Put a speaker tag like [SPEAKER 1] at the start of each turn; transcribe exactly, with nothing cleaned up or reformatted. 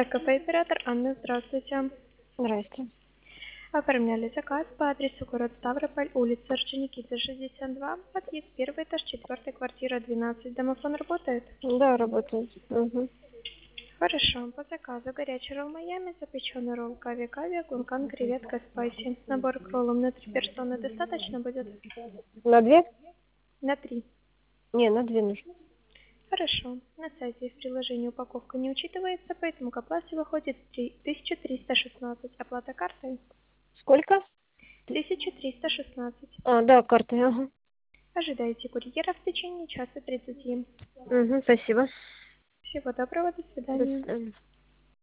[SPEAKER 1] Кафе-оператор Анна, здравствуйте.
[SPEAKER 2] Здрасте.
[SPEAKER 1] Оформляли заказ по адресу город Ставрополь, улица Орджоникидзе, шестьдесят два, подъезд первый этаж, четвертая квартира, двенадцать. Домофон работает?
[SPEAKER 2] Да, работает. Угу.
[SPEAKER 1] Хорошо. По заказу горячий ролл Майами, запеченный ролл кави-кави, гункан, креветка, спайси. Набор к роллам на три персоны достаточно будет?
[SPEAKER 2] На две?
[SPEAKER 1] На три.
[SPEAKER 2] Не, на две нужно.
[SPEAKER 1] Хорошо. На сайте и в приложении упаковка не учитывается, поэтому к оплате выходит тысяча триста шестнадцать. Оплата картой?
[SPEAKER 2] Сколько?
[SPEAKER 1] тысяча триста шестнадцать.
[SPEAKER 2] А, да, карты, ага.
[SPEAKER 1] Ожидайте курьера в течение часа тридцати.
[SPEAKER 2] Угу, спасибо.
[SPEAKER 1] Всего доброго, до
[SPEAKER 2] До
[SPEAKER 1] свидания.
[SPEAKER 2] свидания.